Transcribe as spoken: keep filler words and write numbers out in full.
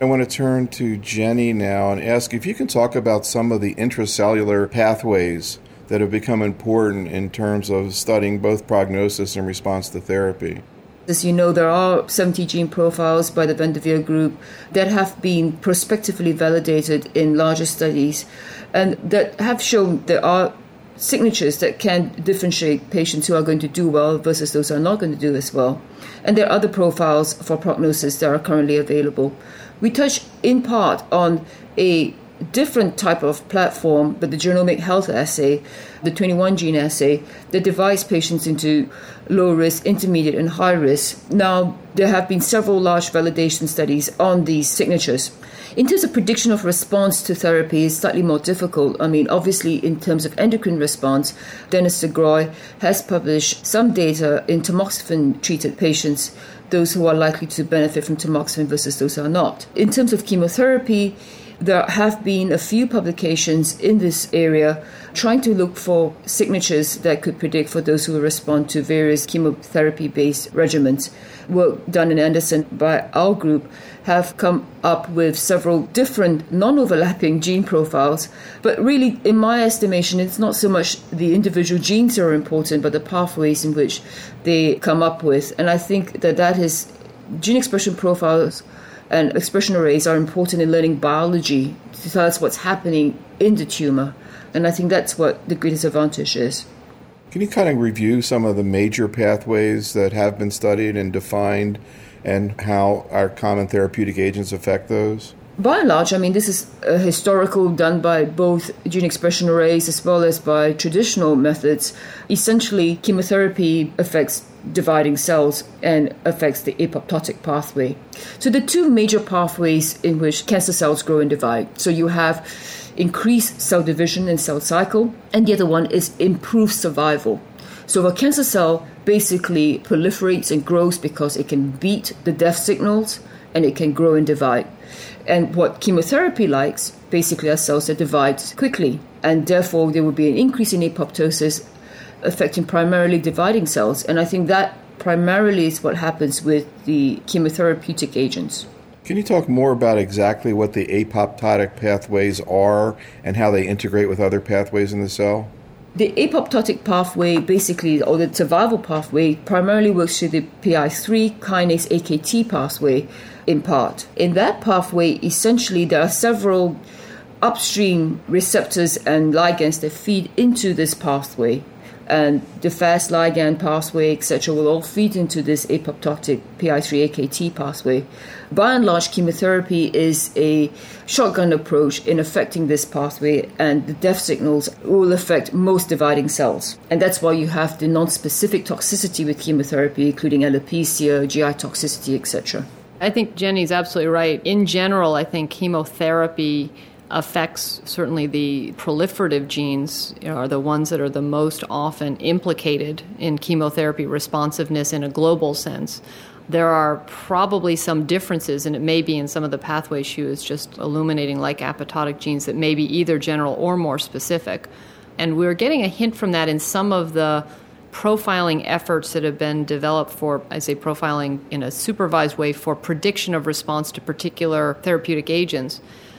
I want to turn to Jenny now and ask if you can talk about some of the intracellular pathways that have become important in terms of studying both prognosis and response to therapy. As you know, there are seventy gene profiles by the Vanderveer group that have been prospectively validated in larger studies and that have shown there are signatures that can differentiate patients who are going to do well versus those who are not going to do as well. And there are other profiles for prognosis that are currently available. We touch in part on a different type of platform, but the genomic health assay, the twenty-one gene assay, that divides patients into low risk, intermediate, and high risk. Now, there have been several large validation studies on these signatures. In terms of prediction of response to therapy, it's slightly more difficult. I mean, obviously, in terms of endocrine response, Dennis DeGroy has published some data in tamoxifen-treated patients, those who are likely to benefit from tamoxifen versus those who are not. In terms of chemotherapy, there have been a few publications in this area trying to look for signatures that could predict for those who will respond to various chemotherapy-based regimens. Work done in Anderson by our group have come up with several different non-overlapping gene profiles. But really, in my estimation, it's not so much the individual genes that are important, but the pathways in which they come up with. And I think that that is gene expression profiles and expression arrays are important in learning biology to tell us what's happening in the tumor. And I think that's what the greatest advantage is. Can you kind of review some of the major pathways that have been studied and defined and how our common therapeutic agents affect those? By and large, I mean, this is a historical done by both gene expression arrays as well as by traditional methods. Essentially, chemotherapy affects dividing cells and affects the apoptotic pathway. So the two major pathways in which cancer cells grow and divide. So you have increased cell division and cell cycle, and the other one is improved survival. So a cancer cell basically proliferates and grows because it can beat the death signals and it can grow and divide. And what chemotherapy likes basically are cells that divide quickly, and therefore there will be an increase in apoptosis affecting primarily dividing cells. And I think that primarily is what happens with the chemotherapeutic agents. Can you talk more about exactly what the apoptotic pathways are and how they integrate with other pathways in the cell? The apoptotic pathway, basically, or the survival pathway, primarily works through the P I three kinase A K T pathway in part. In that pathway, essentially, there are several upstream receptors and ligands that feed into this pathway. And the Fas ligand pathway, et cetera, will all feed into this apoptotic P I three A K T pathway. By and large, chemotherapy is a shotgun approach in affecting this pathway, and the death signals will affect most dividing cells. And that's why you have the non-specific toxicity with chemotherapy, including alopecia, G I toxicity, et cetera. I think Jenny's absolutely right. In general, I think chemotherapy affects certainly the proliferative genes, you know, are the ones that are the most often implicated in chemotherapy responsiveness in a global sense. There are probably some differences, and it may be in some of the pathways she was just illuminating, like apoptotic genes, that may be either general or more specific. And we're getting a hint from that in some of the profiling efforts that have been developed for, I say profiling in a supervised way, for prediction of response to particular therapeutic agents.